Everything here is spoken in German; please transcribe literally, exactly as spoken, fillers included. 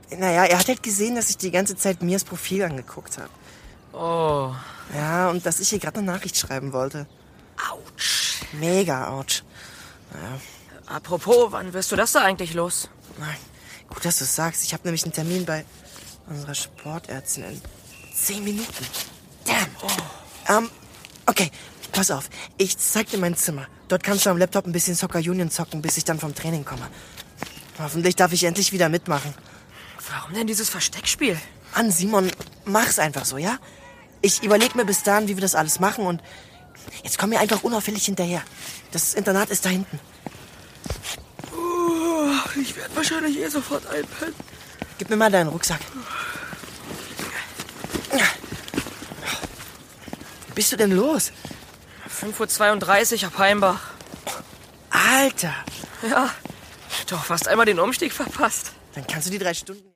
Naja, er hat halt gesehen, dass ich die ganze Zeit Mias Profil angeguckt habe. Oh. Ja, und dass ich ihr gerade eine Nachricht schreiben wollte. Autsch. Mega ouch. Naja. Apropos, wann wirst du das da eigentlich los? Nein, gut, dass du es sagst. Ich habe nämlich einen Termin bei unserer Sportärztin in zehn Minuten. Damn. Oh. Ähm, okay, pass auf. Ich zeig dir mein Zimmer. Dort kannst du am Laptop ein bisschen Soccer Union zocken, bis ich dann vom Training komme. Hoffentlich darf ich endlich wieder mitmachen. Warum denn dieses Versteckspiel? Mann, Simon, mach's einfach so, ja? Ich überleg mir bis dahin, wie wir das alles machen und jetzt komm mir einfach unauffällig hinterher. Das Internat ist da hinten. Oh, ich werde wahrscheinlich eh sofort einpennen. Gib mir mal deinen Rucksack. Wie bist du denn los? fünf Uhr zweiunddreißig ab Heimbach. Alter! Ja, doch fast einmal den Umstieg verpasst. Dann kannst du die drei Stunden...